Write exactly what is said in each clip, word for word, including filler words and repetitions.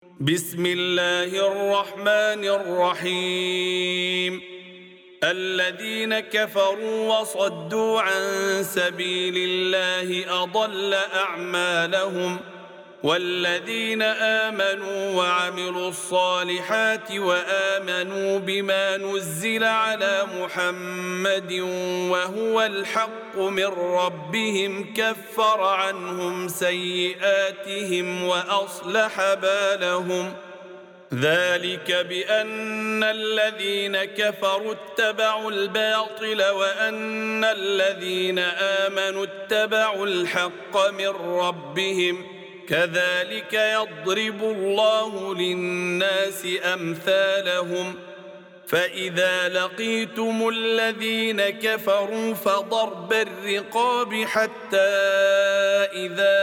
بسم الله الرحمن الرحيم. الذين كفروا وصدوا عن سبيل الله أضل أعمالهم، والذين آمنوا وعملوا الصالحات وآمنوا بما نزل على محمد وهو الحق من ربهم كفر عنهم سيئاتهم وأصلح بالهم. ذلك بأن الذين كفروا اتبعوا الباطل وأن الذين آمنوا اتبعوا الحق من ربهم، كذلك يضرب الله للناس أمثالهم. فإذا لقيتم الذين كفروا فضرب الرقاب حتى إذا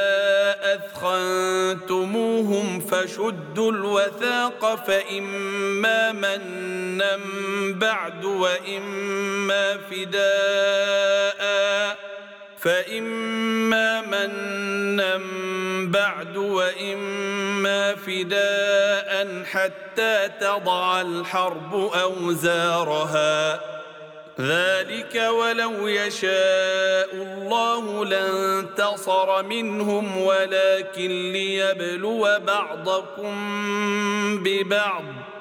أثخنتموهم فشدوا الوثاق فإما منا بعد وإما فداء فإما منا بعد وإما فداء حتى تضع الحرب أوزارها. ذلك ولو يشاء الله لانتصر منهم ولكن ليبلو بعضكم ببعض،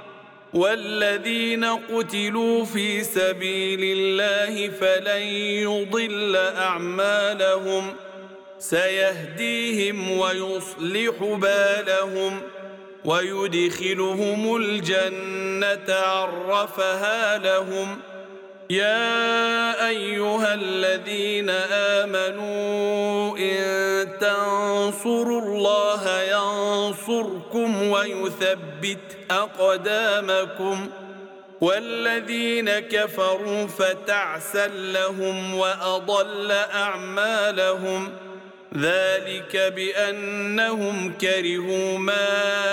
والذين قتلوا في سبيل الله فلن يضل أعمالهم، سيهديهم ويصلح بالهم ويدخلهم الجنة عرفها لهم. يا أيها الذين آمنوا إن تنصروا الله ينصركم ويثبت أقدامكم، والذين كفروا فتعسا لهم وأضل أعمالهم. ذلك بأنهم كرهوا ما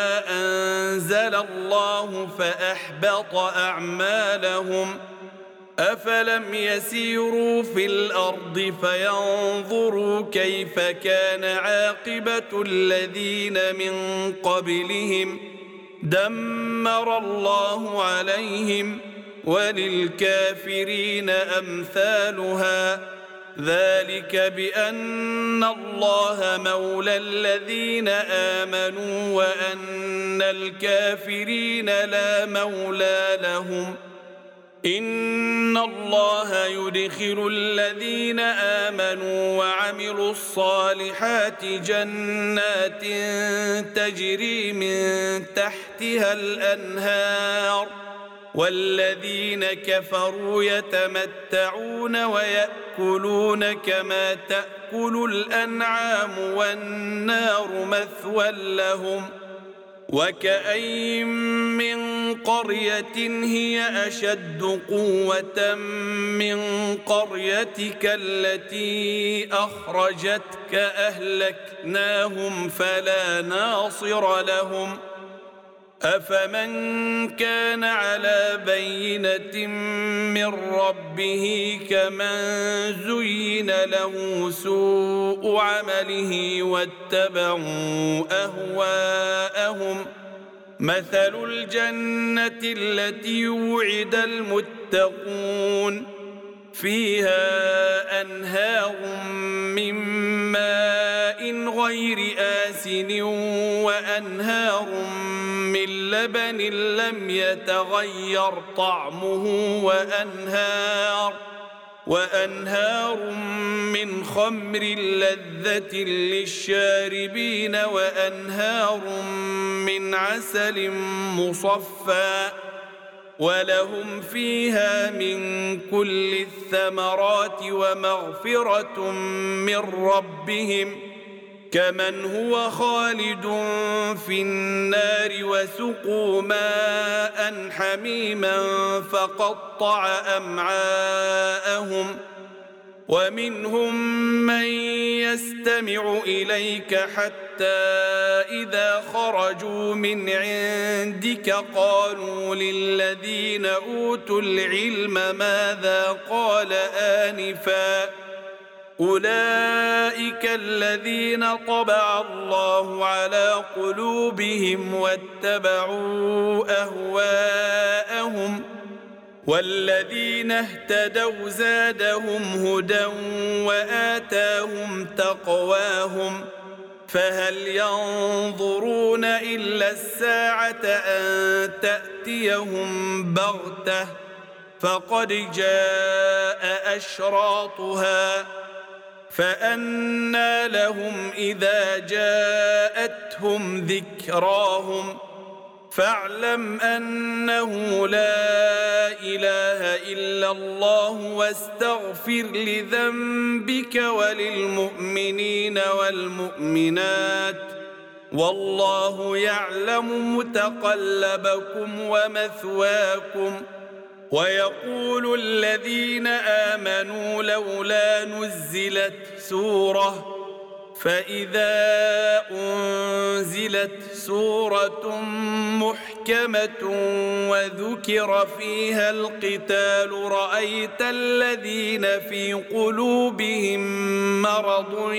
أنزل الله فأحبط أعمالهم. أفلم يسيروا في الأرض فينظروا كيف كان عاقبة الذين من قبلهم، دمر الله عليهم وللكافرين أمثالها. ذلك بأن الله مولى الذين آمنوا وأن الكافرين لا مولى لهم. إن الله يدخل الذين آمنوا وعملوا الصالحات جنات تجري من تحتها الأنهار، والذين كفروا يتمتعون ويأكلون كما تأكل الأنعام والنار مثوى لهم. وكأين من قرية هي أشد قوة من قريتك التي أخرجتك أهلكناهم فلا ناصر لهم. أفمن كان على بينة من ربه كمن زين له سوء عمله واتبعوا أهواءهم. مثل الجنة التي وعد المتقون فيها أنهار من ماء غير آسن وأنهار من لبن لم يتغير طعمه وأنهار وأنهار من خمر لذة للشاربين وأنهار من عسل مصفى، ولهم فيها من كل الثمرات ومغفرة من ربهم، كمن هو خالد في النار وسقوا ماء حميما فقطع أمعاءهم. ومنهم من يستمع إليك حتى إذا خرجوا من عندك قالوا للذين أوتوا العلم ماذا قال آنفا أولئك الذين طبع الله على قلوبهم واتبعوا أهواءهم والذين اهتدوا زادهم هدى وآتاهم تقواهم فهل ينظرون إلا الساعة أن تأتيهم بغتة فقد جاء أشراطها فأنى لهم إذا جاءتهم ذكراهم فاعلم أنه لا إله إلا الله واستغفر لذنبك وللمؤمنين والمؤمنات والله يعلم متقلبكم ومثواكم ويقول الذين آمنوا لولا نزلت سورة فإذا أنزلت سورة محكمة وذكر فيها القتال رأيت الذين في قلوبهم مرض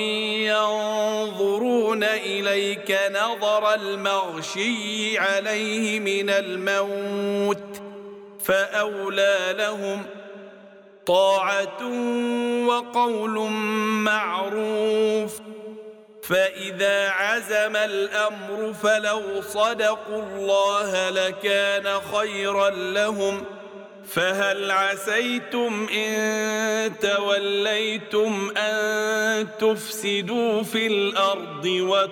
ينظرون إليك نظر المغشي عليه من الموت فأولى لهم طاعة وقول معروف فإذا عزم الأمر فلو صدقوا الله لكان خيرا لهم فهل عسيتم إن توليتم أن تفسدوا في الأرض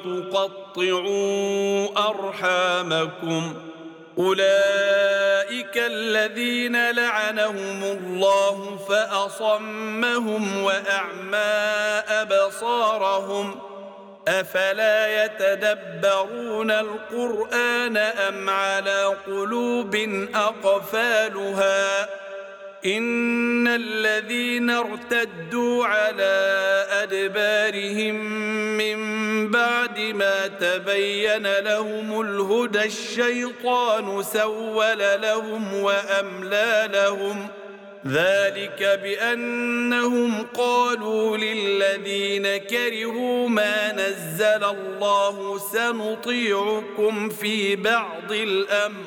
وتقطعوا أرحامكم أولئك الذين لعنهم الله فأصمهم وأعمى أبصارهم أفلا يتدبرون القرآن أم على قلوب أقفالها إن الذين ارتدوا على أدبارهم من بعد ما تبين لهم الهدى الشيطان سول لهم وأملى لهم ذلك بأنهم قالوا للذين كرهوا ما نزل الله سنطيعكم في بعض الأمر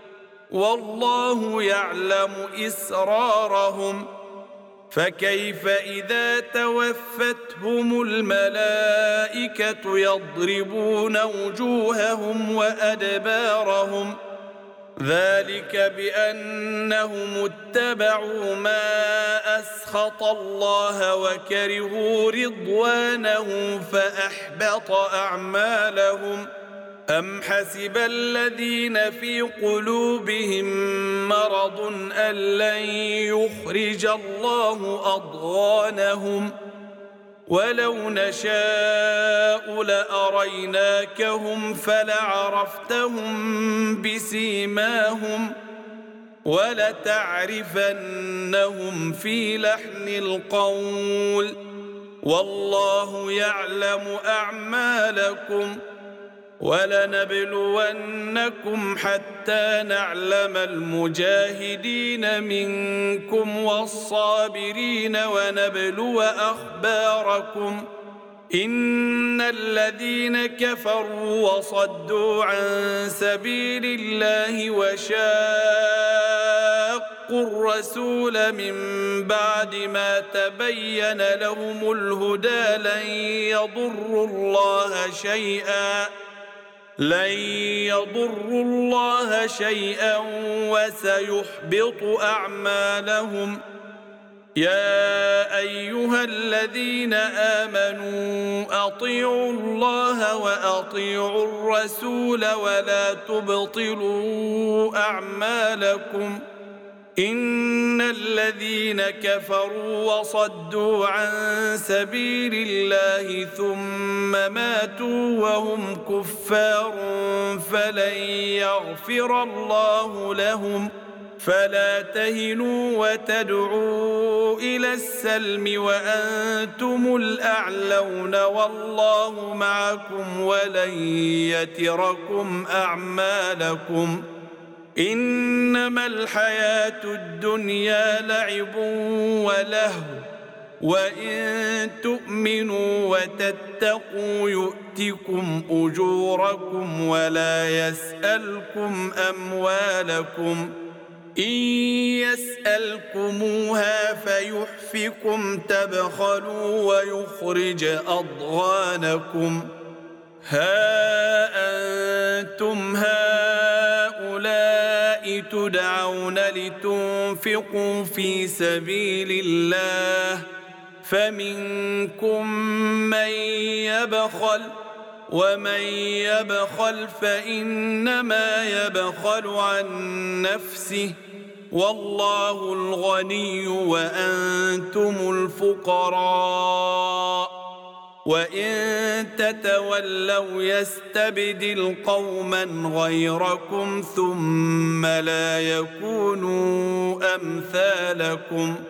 والله يعلم إسرارهم فكيف إذا توفتهم الملائكة يضربون وجوههم وأدبارهم ذلك بأنهم اتبعوا ما أسخط الله وكرهوا رضوانه فأحبط أعمالهم أم حسب الذين في قلوبهم مرض أن لن يخرج الله أضغانهم ولو نشاء لأريناكهم فلعرفتهم بسيماهم ولتعرفنهم في لحن القول والله يعلم أعمالكم ولنبلونكم حتى نعلم المجاهدين منكم والصابرين ونبلو أخباركم إن الذين كفروا وصدوا عن سبيل الله وشاقوا الرسول من بعد ما تبين لهم الهدى لن يضروا الله شيئا لن يضروا الله شيئا وسيحبط أعمالهم يا أيها الذين آمنوا أطيعوا الله وأطيعوا الرسول ولا تبطلوا أعمالكم إن الذين كفروا وصدوا عن سبيل الله ثم ماتوا وهم كفار فلن يغفر الله لهم فلا تهنوا وتدعوا إلى السلم وأنتم الأعلون والله معكم ولن يتركم أعمالكم إنما الحياة الدنيا لعب ولهو وإن تؤمنوا وتتقوا يؤتكم أجوركم ولا يسألكم أموالكم إن يسألكموها فيحفكم تبخلوا ويخرج أضغانكم ها أنتم هؤلاء تدعون لتنفقوا في سبيل الله فمنكم من يبخل ومن يبخل فإنما يبخل عن نفسه والله الغني وأنتم الفقراء وإن تتولوا يستبدل قوما غيركم ثم لا يكونوا أمثالكم